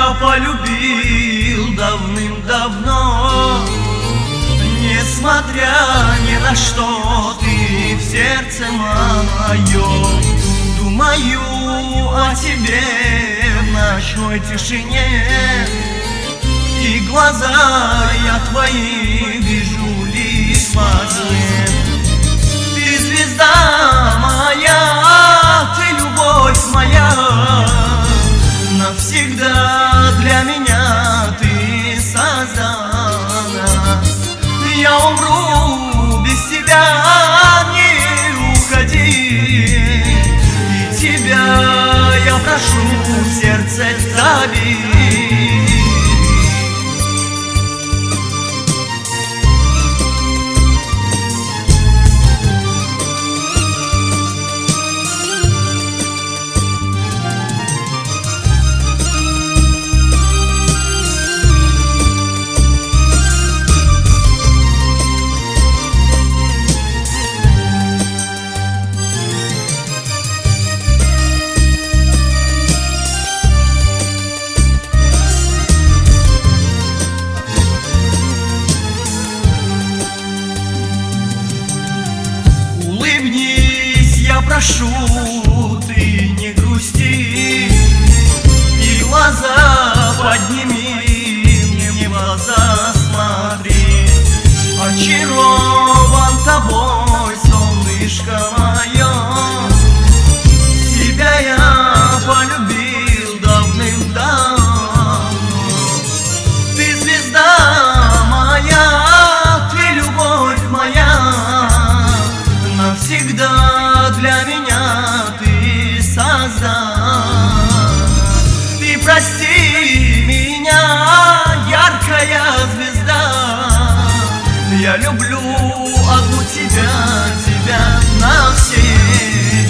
я полюбил давным-давно. Несмотря ни на что, ты в сердце моем. Думаю о тебе в ночной тишине, и глаза я твои вижу лишь во сне. Ты звезда моя, ты любовь моя, навсегда для меня ты создана. Я умру без тебя, не уходи, и тебя я прошу в сердце забери. Прошу, ты не грусти, и глаза подними, мне в глаза смотри. Очарован тобой, солнышко мое, тебя я полюбил давным-давно. Ты звезда моя, ты любовь моя, навсегда для меня ты создана. Ты прости меня, яркая звезда, я люблю одну тебя, тебя навсегда.